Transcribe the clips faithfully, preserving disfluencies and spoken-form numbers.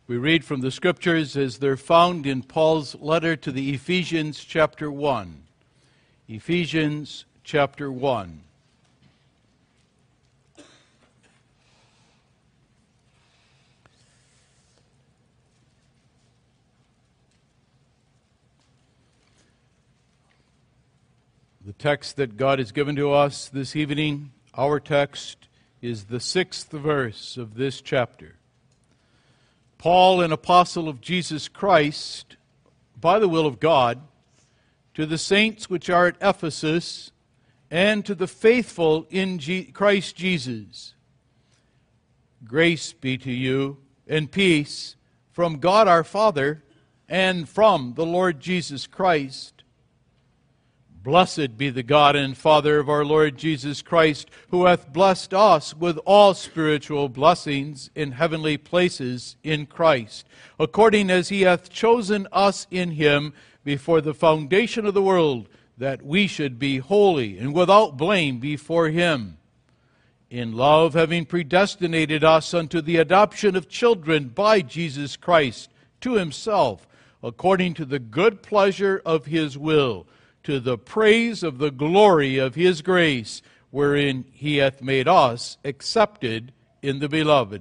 We read from the Scriptures as they're found in Paul's letter to the Ephesians chapter one. Ephesians chapter one. The text that God has given to us this evening, our text, is the sixth verse of this chapter. Paul, an apostle of Jesus Christ, by the will of God, to the saints which are at Ephesus, and to the faithful in Je- Christ Jesus. Grace be to you, and peace, from God our Father, and from the Lord Jesus Christ. Blessed be the God and Father of our Lord Jesus Christ, who hath blessed us with all spiritual blessings in heavenly places in Christ, according as he hath chosen us in him before the foundation of the world, that we should be holy and without blame before him. In love, having predestinated us unto the adoption of children by Jesus Christ to himself, according to the good pleasure of his will, to the praise of the glory of his grace, wherein he hath made us accepted in the Beloved,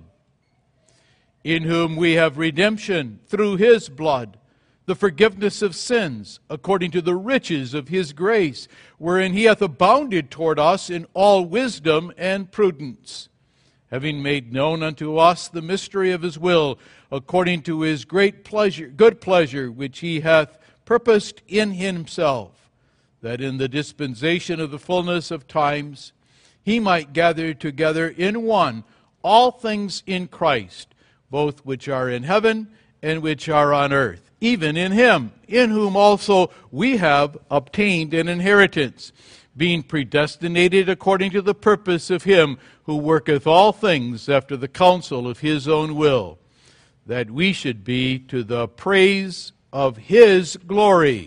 in whom we have redemption through his blood, the forgiveness of sins, according to the riches of his grace, wherein he hath abounded toward us in all wisdom and prudence, having made known unto us the mystery of his will, according to his great pleasure, good pleasure, which he hath purposed in himself, that in the dispensation of the fullness of times he might gather together in one all things in Christ, both which are in heaven and which are on earth, even in him, in whom also we have obtained an inheritance, being predestinated according to the purpose of him who worketh all things after the counsel of his own will, that we should be to the praise of his glory,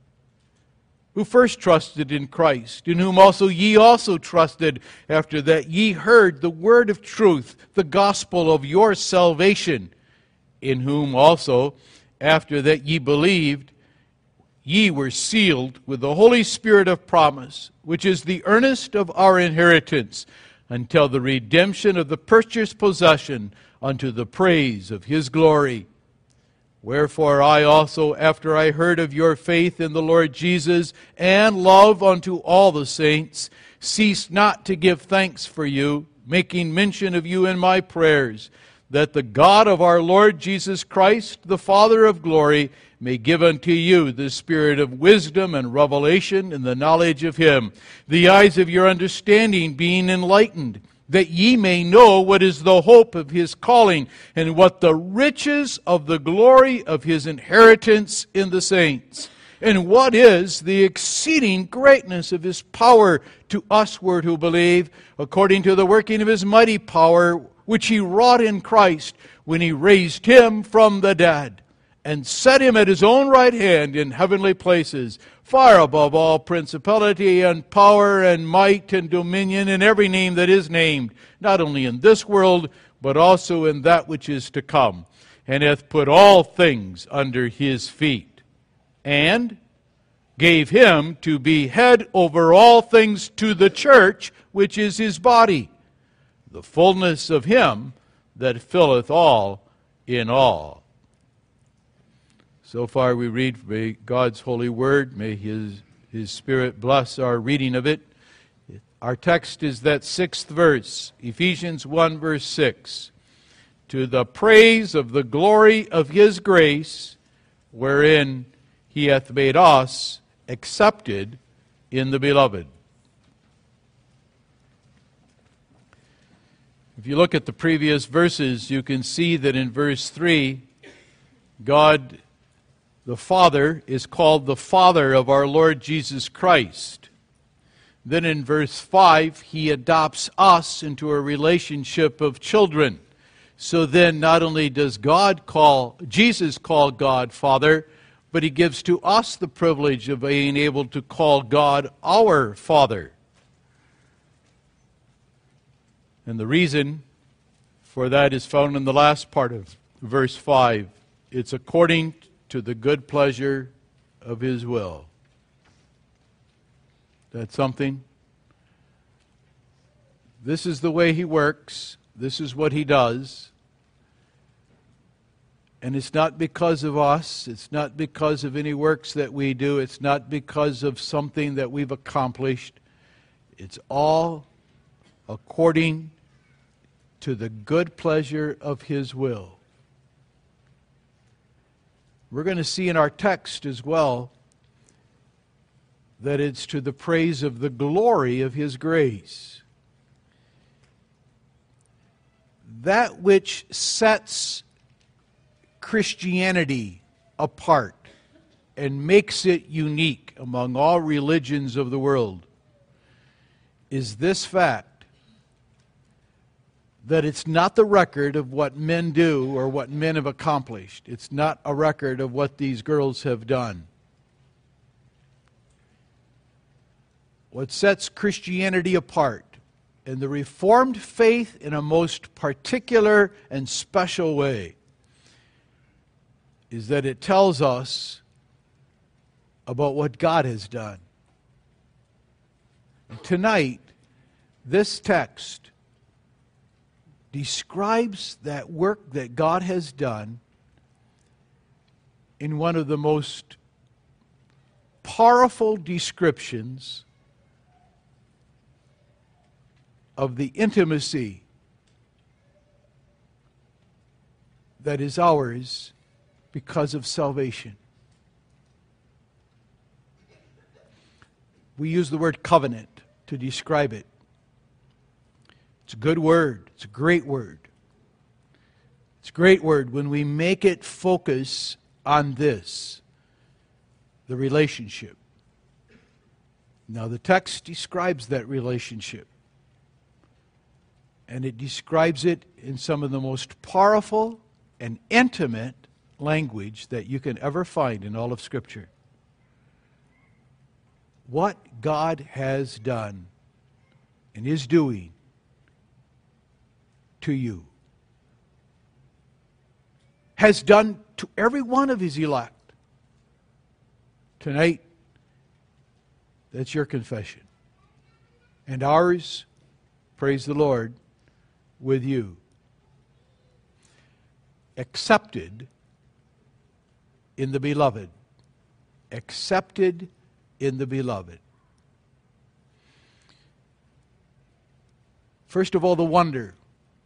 who first trusted in Christ, in whom also ye also trusted, after that ye heard the word of truth, the gospel of your salvation, in whom also, after that ye believed, ye were sealed with the Holy Spirit of promise, which is the earnest of our inheritance, until the redemption of the purchased possession, unto the praise of his glory. Wherefore I also, after I heard of your faith in the Lord Jesus, and love unto all the saints, ceased not to give thanks for you, making mention of you in my prayers, that the God of our Lord Jesus Christ, the Father of glory, may give unto you the spirit of wisdom and revelation in the knowledge of him, the eyes of your understanding being enlightened, that ye may know what is the hope of his calling, and what the riches of the glory of his inheritance in the saints, and what is the exceeding greatness of his power to usward who believe, according to the working of his mighty power, which he wrought in Christ, when he raised him from the dead, and set him at his own right hand in heavenly places, far above all principality and power and might and dominion and every name that is named, not only in this world, but also in that which is to come, and hath put all things under his feet, and gave him to be head over all things to the church, which is his body, the fullness of him that filleth all in all. So far we read from God's holy word. May his, his Spirit bless our reading of it. Our text is that sixth verse, Ephesians one verse six. To the praise of the glory of his grace, wherein he hath made us accepted in the Beloved. If you look at the previous verses, you can see that in verse three, God the Father is called the Father of our Lord Jesus Christ. Then in verse five, he adopts us into a relationship of children. So then not only does God call, Jesus call God Father, but he gives to us the privilege of being able to call God our Father. And the reason for that is found in the last part of verse five. It's according to the good pleasure of His will. That's something. This is the way He works. This is what He does. And it's not because of us. It's not because of any works that we do. It's not because of something that we've accomplished. It's all according to the good pleasure of His will. We're going to see in our text as well that it's to the praise of the glory of His grace. That which sets Christianity apart and makes it unique among all religions of the world is this fact, that it's not the record of what men do or what men have accomplished. It's not a record of what these girls have done. What sets Christianity apart, and the Reformed faith in a most particular and special way, is that it tells us about what God has done. And tonight, this text describes that work that God has done in one of the most powerful descriptions of the intimacy that is ours because of salvation. We use the word covenant to describe it. It's a good word. It's a great word. It's a great word when we make it focus on this, the relationship. Now, the text describes that relationship. And it describes it in some of the most powerful and intimate language that you can ever find in all of Scripture. What God has done and is doing to you, has done to every one of His elect. Tonight, that's your confession. And ours, praise the Lord, with you. Accepted in the Beloved. Accepted in the Beloved. First of all, the wonder.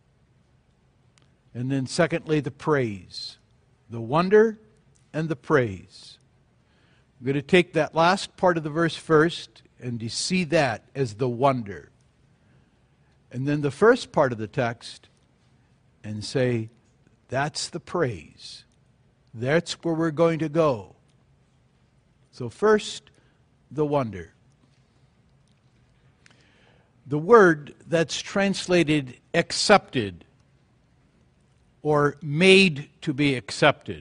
And then secondly, the praise. The wonder and the praise. I'm going to take that last part of the verse first and to see that as the wonder. And then the first part of the text and say, that's the praise. That's where we're going to go. So first, the wonder. The word that's translated accepted or made to be accepted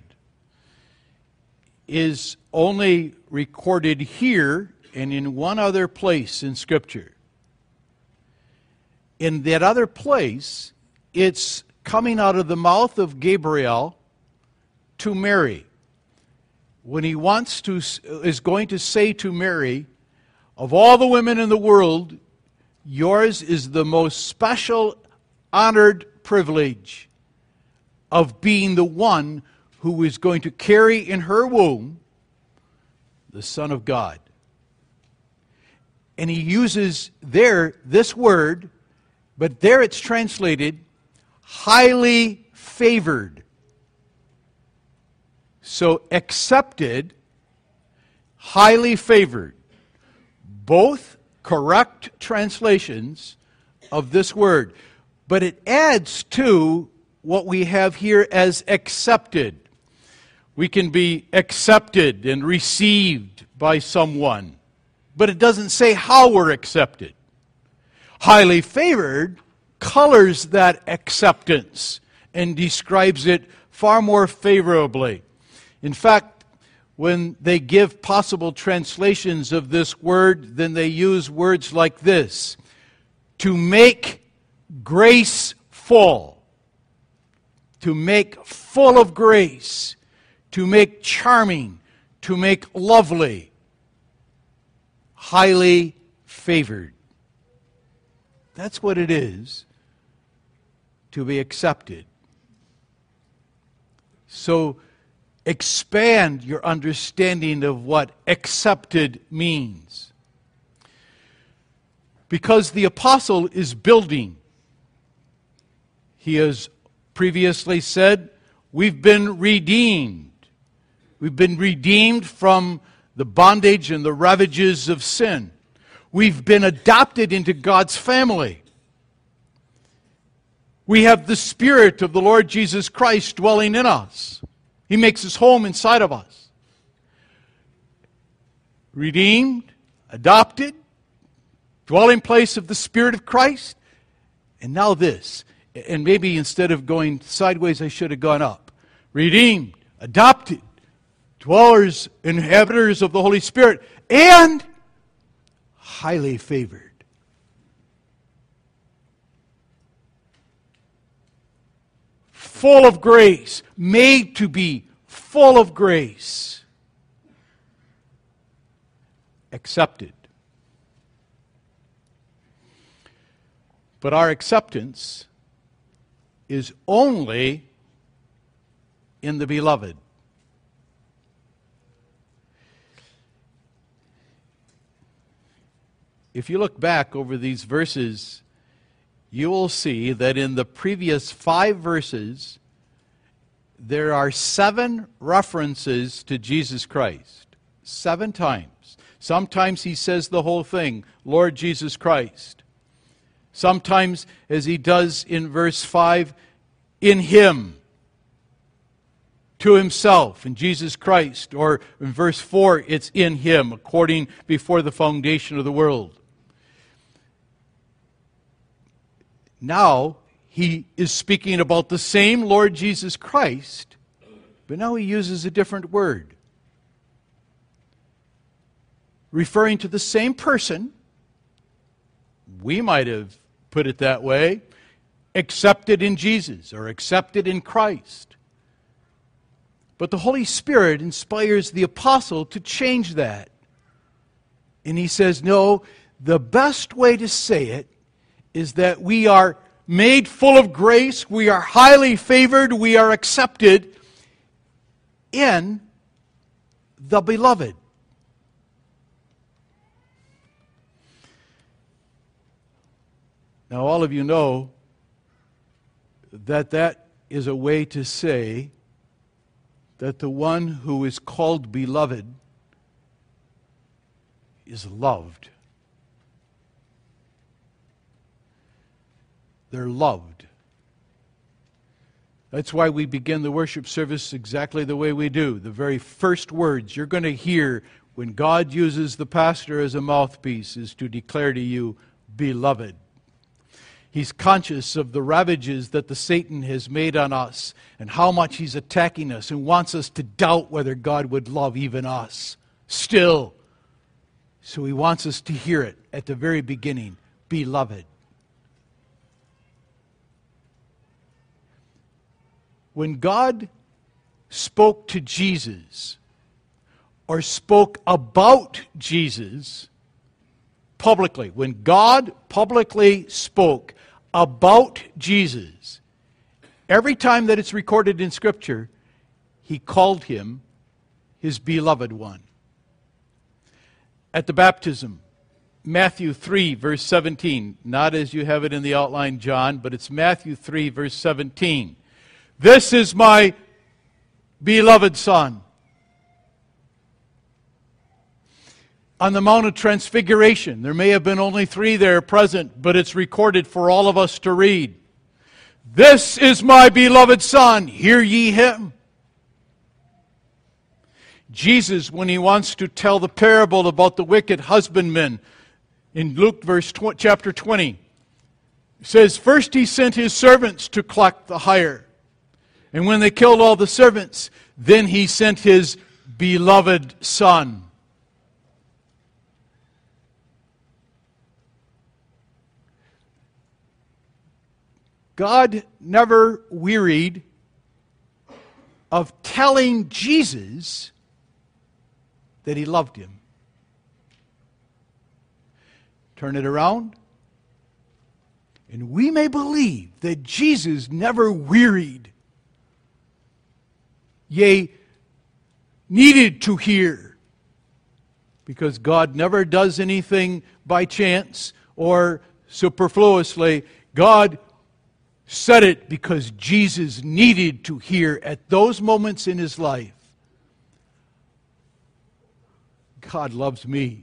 is only recorded here and in one other place in Scripture. In that other place, it's coming out of the mouth of Gabriel to Mary. When he wants to, is going to say to Mary, of all the women in the world, yours is the most special, honored privilege of being the one who is going to carry in her womb the Son of God. And he uses there this word, but there it's translated highly favored. So accepted, highly favored. Both correct translations of this word. But it adds to what we have here as accepted. We can be accepted and received by someone, but it doesn't say how we're accepted. Highly favored colors that acceptance and describes it far more favorably. In fact, when they give possible translations of this word, then they use words like this: to make grace full. to make full of grace, to make charming, to make lovely, highly favored. That's what it is to be accepted. So expand your understanding of what accepted means. Because the apostle is building. He has previously said, we've been redeemed. We've been redeemed from the bondage and the ravages of sin. We've been adopted into God's family. We have the Spirit of the Lord Jesus Christ dwelling in us. He makes his home inside of us. Redeemed, adopted, dwelling place of the Spirit of Christ. And now this. And maybe instead of going sideways, I should have gone up. Redeemed, adopted, dwellers, inhabitants of the Holy Spirit, and highly favored. Full of grace, made to be full of grace. Accepted. But our acceptance is only in the beloved. If you look back over these verses, you will see that in the previous five verses, there are seven references to Jesus Christ. Seven times. Sometimes he says the whole thing, Lord Jesus Christ. Sometimes, as he does in verse five, in him, to himself, in Jesus Christ. Or in verse four, it's in him, according before the foundation of the world. Now, he is speaking about the same Lord Jesus Christ, but now he uses a different word. Referring to the same person, we might have put it that way, accepted in Jesus or accepted in Christ. But the Holy Spirit inspires the apostle to change that. And he says, no, the best way to say it is that we are made full of grace, we are highly favored, we are accepted in the beloved. Now, all of you know that that is a way to say that the one who is called beloved is loved. They're loved. That's why we begin the worship service exactly the way we do. The very first words you're going to hear when God uses the pastor as a mouthpiece is to declare to you, beloved. He's conscious of the ravages that the Satan has made on us and how much he's attacking us and wants us to doubt whether God would love even us still. So he wants us to hear it at the very beginning, beloved. When God spoke to Jesus or spoke about Jesus publicly, when God publicly spoke about Jesus, every time that it's recorded in Scripture, he called him his beloved one. At the baptism, Matthew three, verse seventeen, not as you have it in the outline, John, but it's Matthew three, verse seventeen. This is my beloved Son. On the Mount of Transfiguration, there may have been only three there present, but it's recorded for all of us to read. This is my beloved Son, hear ye him. Jesus, when he wants to tell the parable about the wicked husbandman, in Luke verse tw- chapter twenty, says, first he sent his servants to collect the hire. And when they killed all the servants, then he sent his beloved Son. God never wearied of telling Jesus that he loved him. Turn it around, and we may believe that Jesus never wearied, yea, needed to hear, because God never does anything by chance or superfluously. God said it because Jesus needed to hear at those moments in his life. God loves me.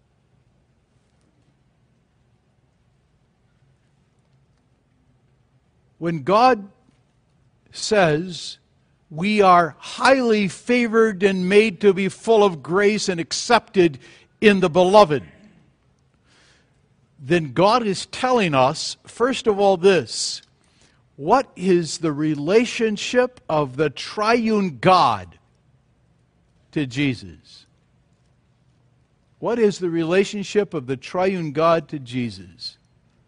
When God says we are highly favored and made to be full of grace and accepted in the Beloved, then God is telling us, first of all, this: what is the relationship of the triune God to Jesus? What is the relationship of the triune God to Jesus?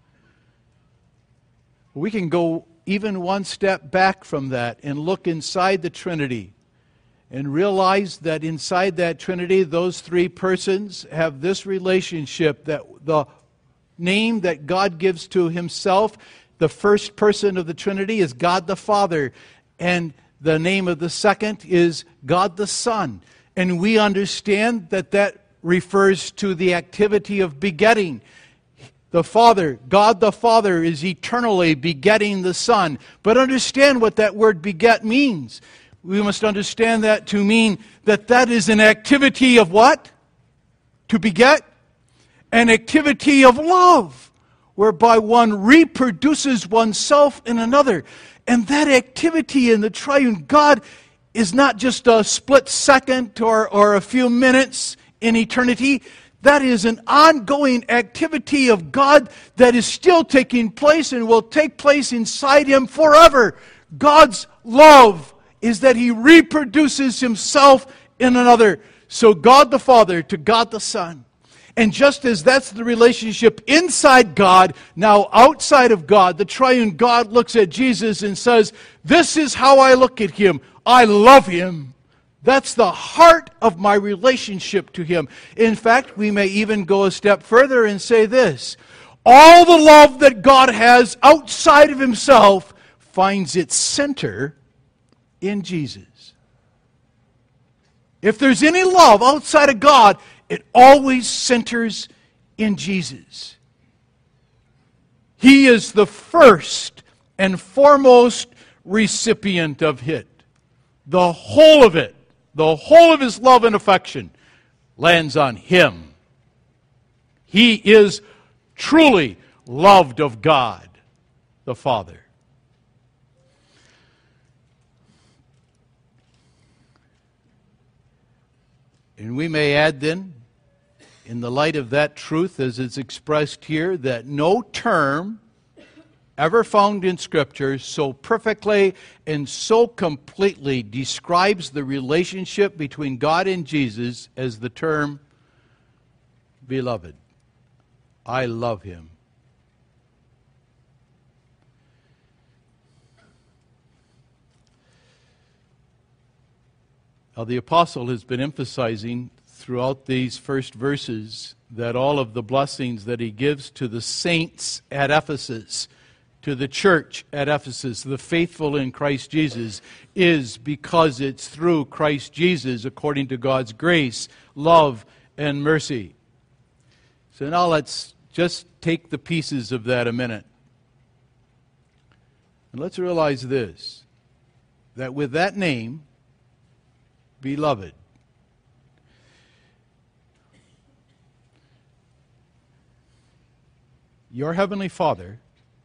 We can go even one step back from that and look inside the Trinity and realize that inside that Trinity, those three persons have this relationship, that the name that God gives to himself, the first person of the Trinity, is God the Father, and the name of the second is God the Son. And we understand that that refers to the activity of begetting. The Father, God the Father, is eternally begetting the Son. But understand what that word beget means. We must understand that to mean that that is an activity of what? To beget? An activity of love, whereby one reproduces oneself in another. And that activity in the triune God is not just a split second or, or a few minutes in eternity. That is an ongoing activity of God that is still taking place and will take place inside him forever. God's love is that he reproduces himself in another. So God the Father to God the Son. And just as that's the relationship inside God, now outside of God, the triune God looks at Jesus and says, this is how I look at him. I love him. That's the heart of my relationship to him. In fact, we may even go a step further and say this: all the love that God has outside of himself finds its center in Jesus. If there's any love outside of God, it always centers in Jesus. He is the first and foremost recipient of it. The whole of it. The whole of his love and affection lands on him. He is truly loved of God, the Father. And we may add then, in the light of that truth as it's expressed here, that no term ever found in Scripture so perfectly and so completely describes the relationship between God and Jesus as the term beloved. I love him. Now, the apostle has been emphasizing throughout these first verses that all of the blessings that he gives to the saints at Ephesus, to the church at Ephesus, the faithful in Christ Jesus, is because it's through Christ Jesus, according to God's grace, love, and mercy. So now let's just take the pieces of that a minute. And let's realize this, that with that name, beloved, your Heavenly Father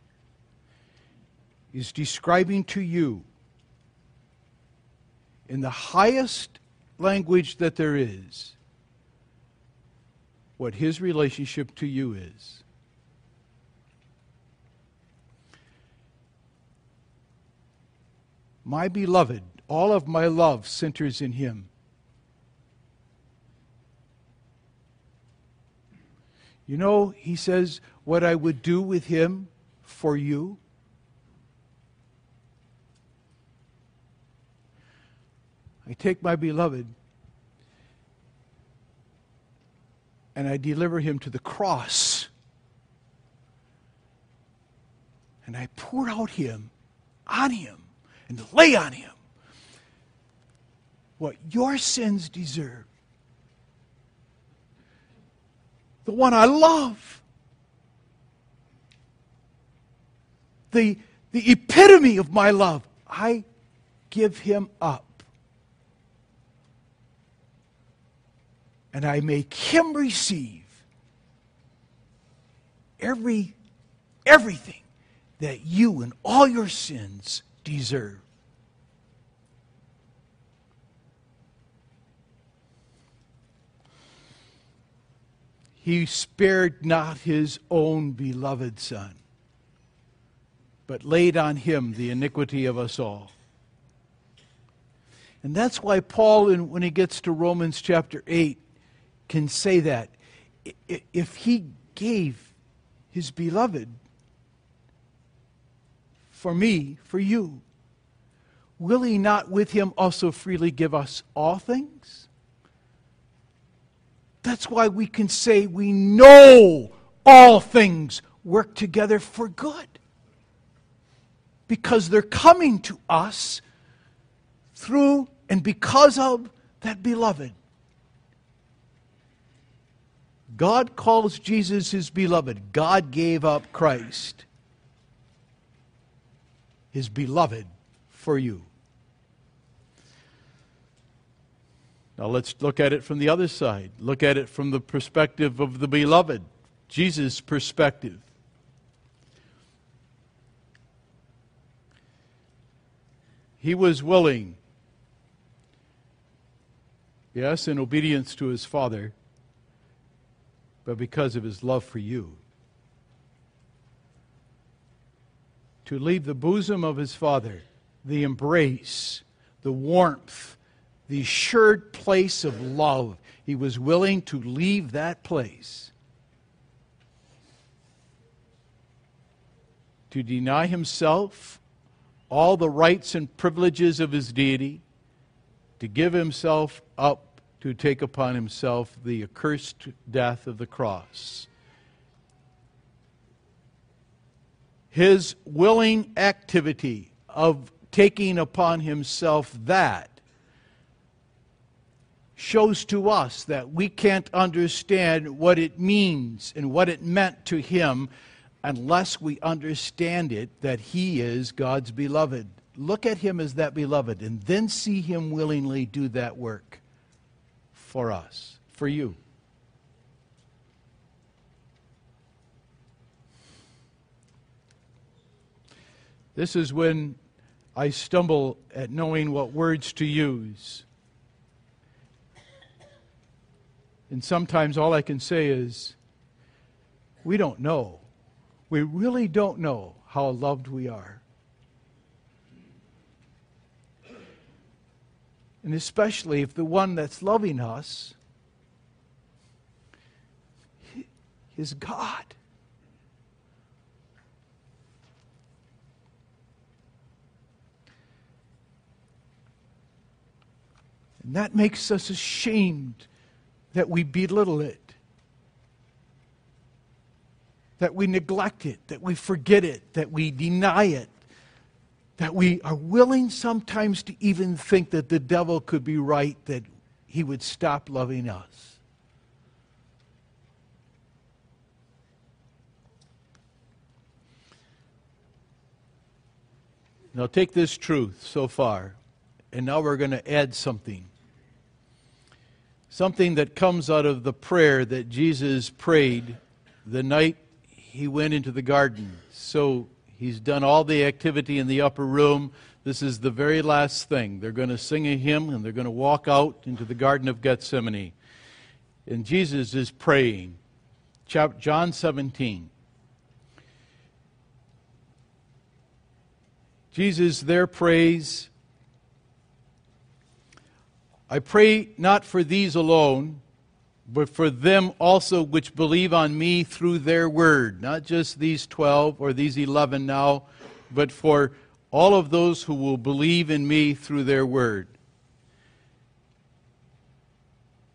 is describing to you in the highest language that there is what his relationship to you is. My beloved, all of my love centers in him. You know, he says, what I would do with him for you. I take my beloved and I deliver him to the cross. And I pour out him, on him, and lay on him what your sins deserve. The one I love. The, the epitome of my love. I give him up. And I make him receive every, everything that you and all your sins deserve. He spared not his own beloved Son, but laid on him the iniquity of us all. And that's why Paul, when he gets to Romans chapter eight, can say that. If he gave his beloved for me, for you, will he not with him also freely give us all things? That's why we can say we know all things work together for good. Because they're coming to us through and because of that beloved. God calls Jesus his beloved. God gave up Christ, his beloved, for you. Now let's look at it from the other side. Look at it from the perspective of the beloved, Jesus' perspective. He was willing, yes, in obedience to his Father, but because of his love for you, to leave the bosom of his Father, the embrace, the warmth, the assured place of love. He was willing to leave that place to deny himself all the rights and privileges of his deity, to give himself up to take upon himself the accursed death of the cross. His willing activity of taking upon himself that shows to us that we can't understand what it means and what it meant to him unless we understand it that he is God's beloved. Look at him as that beloved and then see him willingly do that work for us, for you. This is when I stumble at knowing what words to use. And sometimes all I can say is, we don't know. We really don't know how loved we are. And especially if the one that's loving us is God. And that makes us ashamed that we belittle it, that we neglect it, that we forget it, that we deny it, that we are willing sometimes to even think that the devil could be right, that he would stop loving us. Now take this truth so far, and now we're going to add something. Something that comes out of the prayer that Jesus prayed the night he went into the garden. So he's done all the activity in the upper room. This is the very last thing. They're going to sing a hymn and they're going to walk out into the Garden of Gethsemane. And Jesus is praying. John seventeen. Jesus there prays, I pray not for these alone, but for them also which believe on me through their word. Not just these twelve or these eleven now, but for all of those who will believe in me through their word.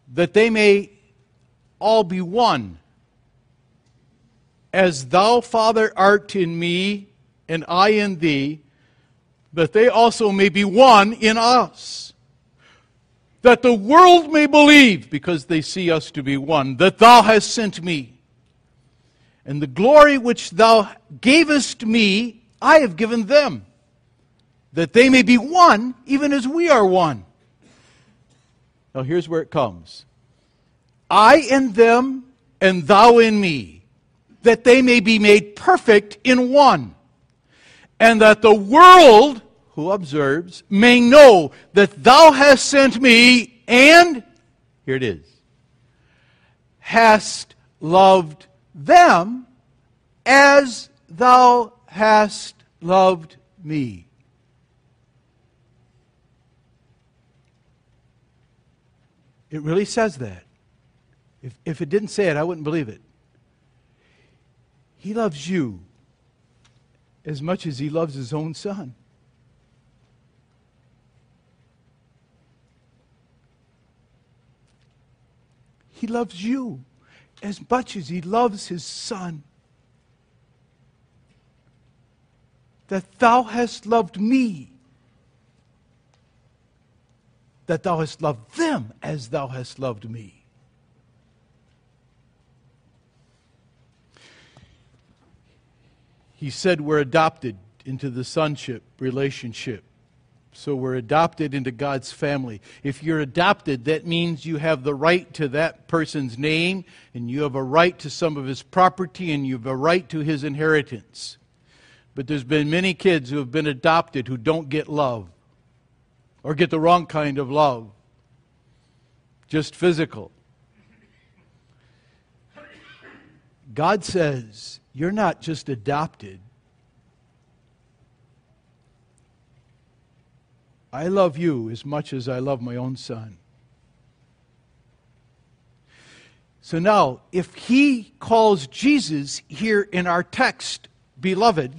that they may all be one. As thou, Father, art in me, and I in thee, that they also may be one in us. That the world may believe, because they see us to be one, that thou hast sent me. And the glory which thou gavest me, I have given them, that they may be one, even as we are one. Now here's where it comes. I in them, and thou in me, that they may be made perfect in one, and that the world, who observes, may know that thou hast sent me, and, here it is, hast loved them as thou hast loved me. It really says that. If, if it didn't say it, I wouldn't believe it. He loves you as much as he loves his own son. He loves you as much as he loves his son. That thou hast loved me, that thou hast loved them as thou hast loved me. He said we're adopted into the sonship relationship. So we're adopted into God's family. If you're adopted, that means you have the right to that person's name, and you have a right to some of his property, and you have a right to his inheritance. But there's been many kids who have been adopted who don't get love, or get the wrong kind of love, just physical. God says, you're not just adopted. I love you as much as I love my own son. So now, if he calls Jesus here in our text beloved,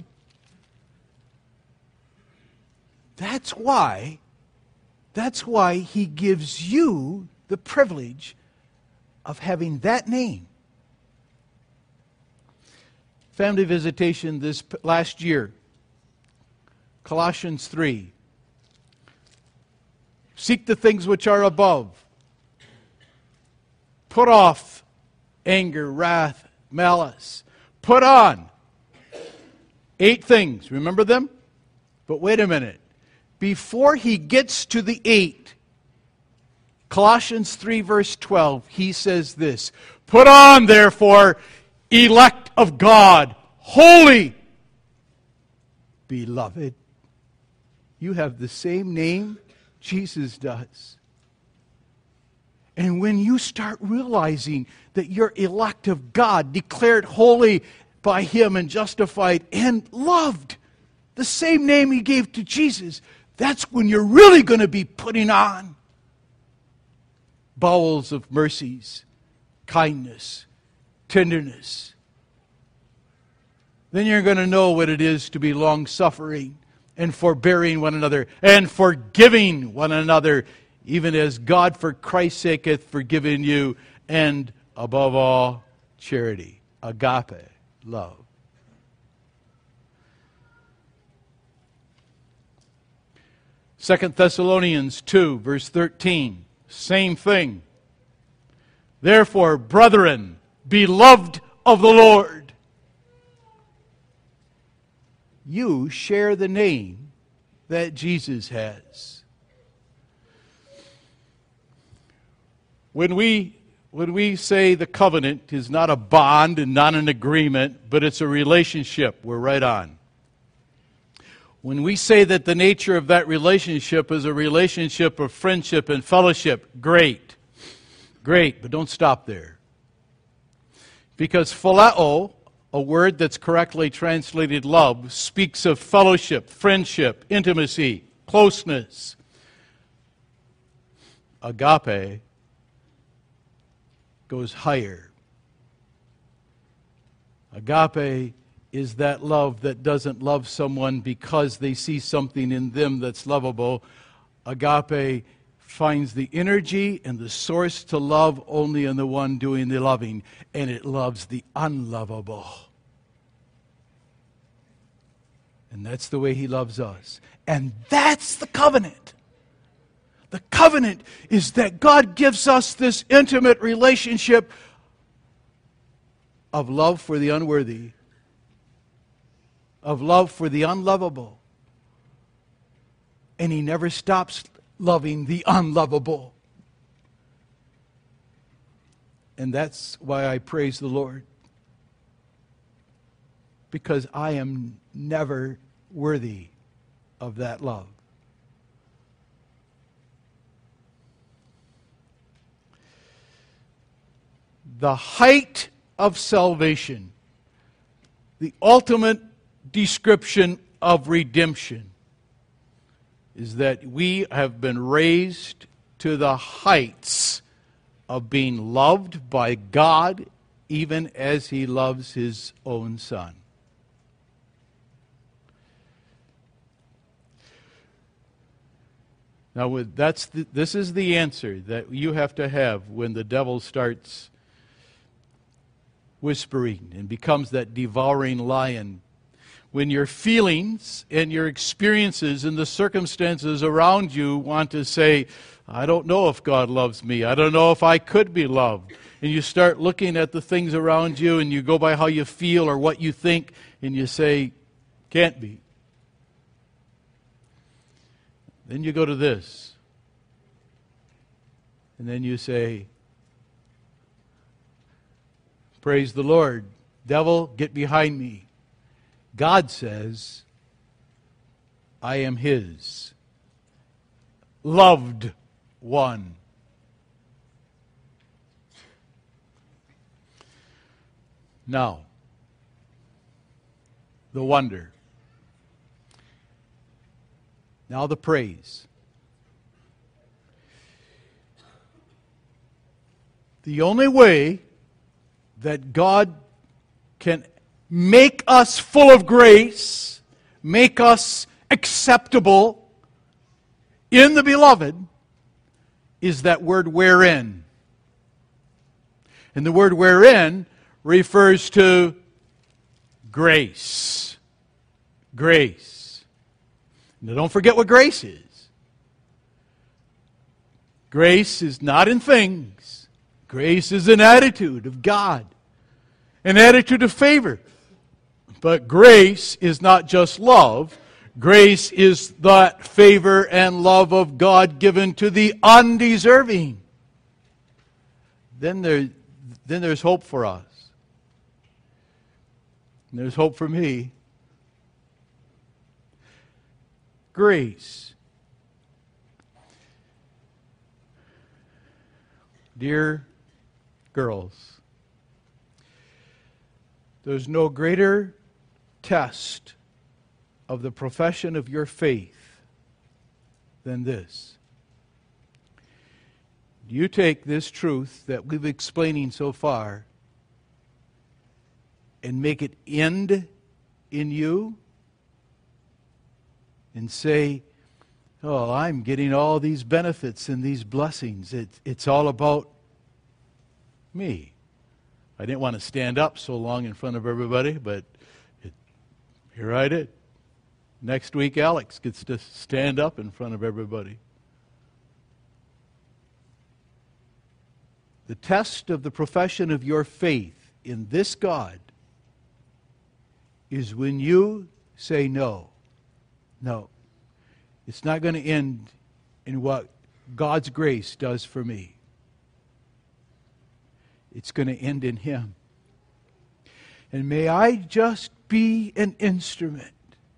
that's why, that's why he gives you the privilege of having that name. Family visitation this last year, Colossians three. Seek the things which are above. Put off anger, wrath, malice. Put on eight things. Remember them? But wait a minute. Before he gets to the eight, Colossians three verse twelve, he says this, put on therefore elect of God, holy, beloved. You have the same name Jesus does. And when you start realizing that you're elect of God, declared holy by him and justified and loved, the same name he gave to Jesus, that's when you're really going to be putting on bowels of mercies, kindness, tenderness. Then you're going to know what it is to be long-suffering and forbearing one another and forgiving one another, even as God for Christ's sake hath forgiven you, and above all, charity, agape, love. Second Thessalonians two, verse thirteen, same thing. Therefore, brethren, beloved of the Lord, you share the name that Jesus has. When we when we say the covenant is not a bond and not an agreement, but it's a relationship, we're right on. When we say that the nature of that relationship is a relationship of friendship and fellowship, great. Great, but don't stop there. Because phileo, a word that's correctly translated love, speaks of fellowship, friendship, intimacy, closeness. Agape goes higher. Agape is that love that doesn't love someone because they see something in them that's lovable. Agape finds the energy and the source to love only in the one doing the loving, and it loves the unlovable. And that's the way he loves us. And that's the covenant. The covenant is that God gives us this intimate relationship of love for the unworthy, of love for the unlovable. And he never stops loving the unlovable. And that's why I praise the Lord. Because I am never worthy of that love. The height of salvation, the ultimate description of redemption, is that we have been raised to the heights of being loved by God, even as he loves his own Son. Now, that's the, this is the answer that you have to have when the devil starts whispering and becomes that devouring lion. When your feelings and your experiences and the circumstances around you want to say, I don't know if God loves me. I don't know if I could be loved. And you start looking at the things around you and you go by how you feel or what you think and you say, can't be. Then you go to this. And then you say, praise the Lord. Devil, get behind me. God says, I am his loved one. Now, the wonder. Now the praise. The only way that God can make us full of grace, make us acceptable in the beloved, is that word wherein. And the word wherein refers to grace. Grace. Now don't forget what grace is. Grace is not in things. Grace is an attitude of God. An attitude of favor. But grace is not just love. Grace is that favor and love of God given to the undeserving. Then there, then there's hope for us. And there's hope for me. Grace. Dear girls, there's no greater test of the profession of your faith than this. You take this truth that we've been explaining so far and make it end in you and say, oh, I'm getting all these benefits and these blessings. It, it's all about me. I didn't want to stand up so long in front of everybody, but it, here I did. Next week, Alex gets to stand up in front of everybody. The test of the profession of your faith in this God is when you say no. No. It's not going to end in what God's grace does for me. It's going to end in Him. And may I just be an instrument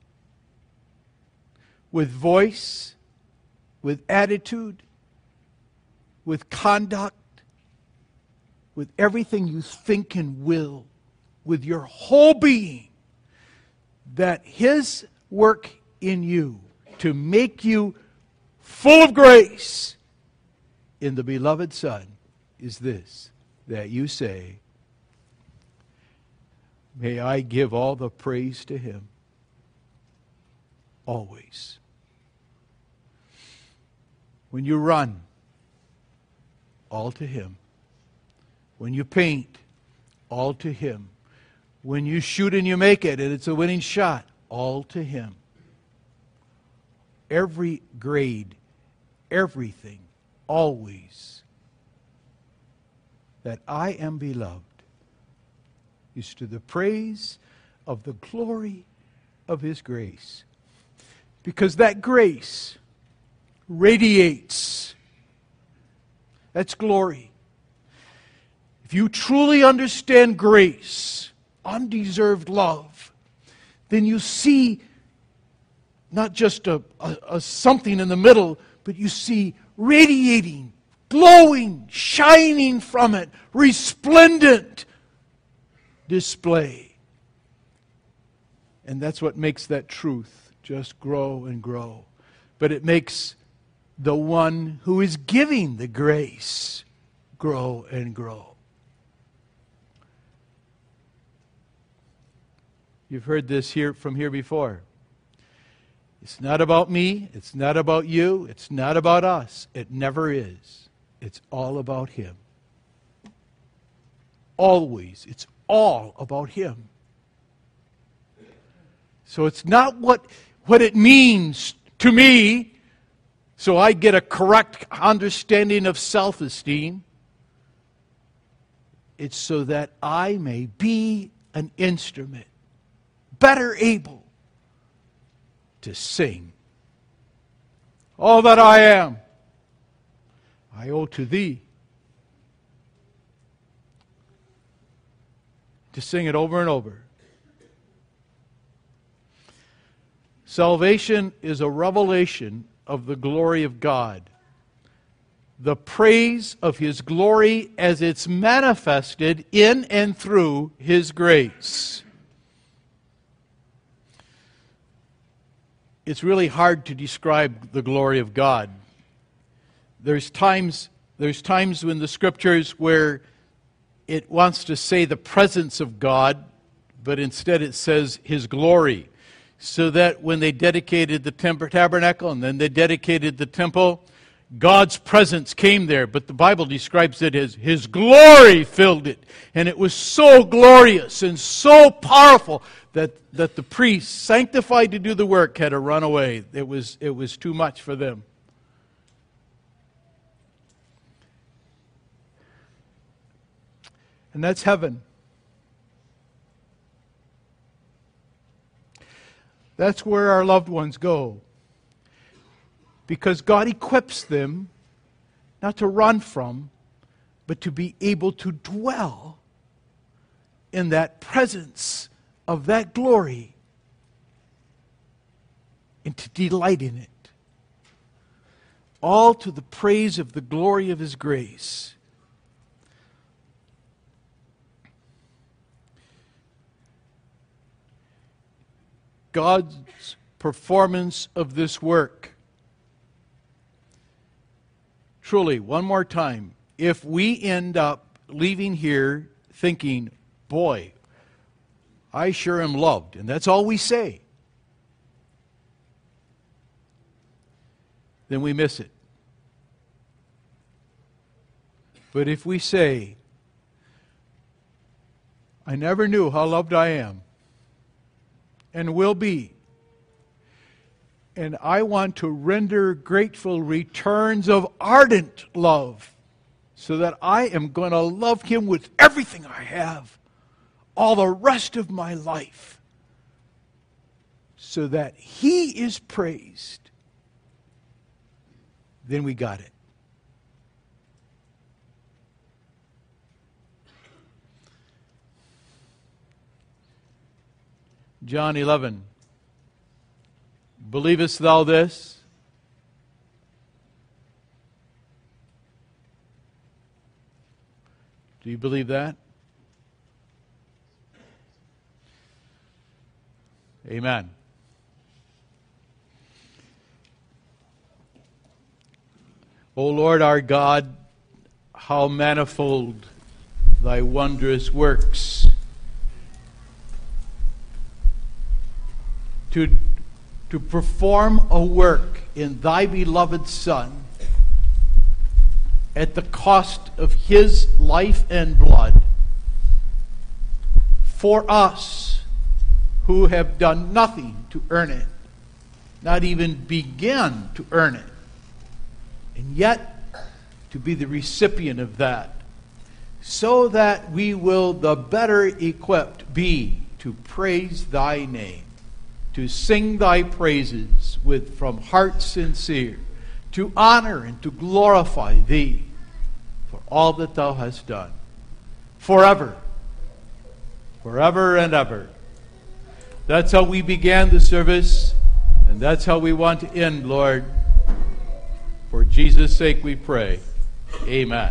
with voice, with attitude, with conduct, with everything you think and will, with your whole being, that His work in you to make you full of grace in the beloved Son is this, that you say, may I give all the praise to Him always. When you run, all to Him. When you paint, all to Him. When you shoot and you make it and it's a winning shot, all to Him. Every grade, everything, always, that I am beloved, is to the praise of the glory of His grace. Because that grace radiates. That's glory. If you truly understand grace, undeserved love, then you see not just a, a, a something in the middle, but you see radiating, glowing, shining from it, resplendent display. And that's what makes that truth just grow and grow. But it makes the one who is giving the grace grow and grow. You've heard this here from here before. It's not about me. It's not about you. It's not about us. It never is. It's all about Him. Always. It's all about Him. So it's not what, what it means to me, so I get a correct understanding of self-esteem. It's so that I may be an instrument, better able to sing. All that I am, I owe to Thee. To sing it over and over. Salvation is a revelation of the glory of God. The praise of His glory as it's manifested in and through His grace. It's really hard to describe the glory of God. There's times, there's times in the Scriptures where it wants to say the presence of God, but instead it says His glory. So that when they dedicated the tabernacle and then they dedicated the temple, God's presence came there. But the Bible describes it as His glory filled it. And it was so glorious and so powerful that, that the priests, sanctified to do the work, had to run away. It was, it was too much for them. And that's heaven. That's where our loved ones go. Because God equips them not to run from, but to be able to dwell in that presence of that glory and to delight in it. All to the praise of the glory of His grace. God's performance of this work. Truly, one more time, if we end up leaving here thinking, boy, I sure am loved, and that's all we say, then we miss it. But if we say, I never knew how loved I am, and will be. And I want to render grateful returns of ardent love so that I am going to love Him with everything I have all the rest of my life so that He is praised. Then we got it. John eleven. Believest thou this? Do you believe that? Amen. O Lord our God, how manifold Thy wondrous works. To, to perform a work in Thy beloved Son at the cost of his life and blood for us who have done nothing to earn it, not even begin to earn it, and yet to be the recipient of that, so that we will the better equipped be to praise thy name, to sing thy praises with from heart sincere, to honor and to glorify thee for all that thou hast done, forever, forever and ever. That's how we began the service, and that's how we want to end, Lord. For Jesus' sake we pray. Amen.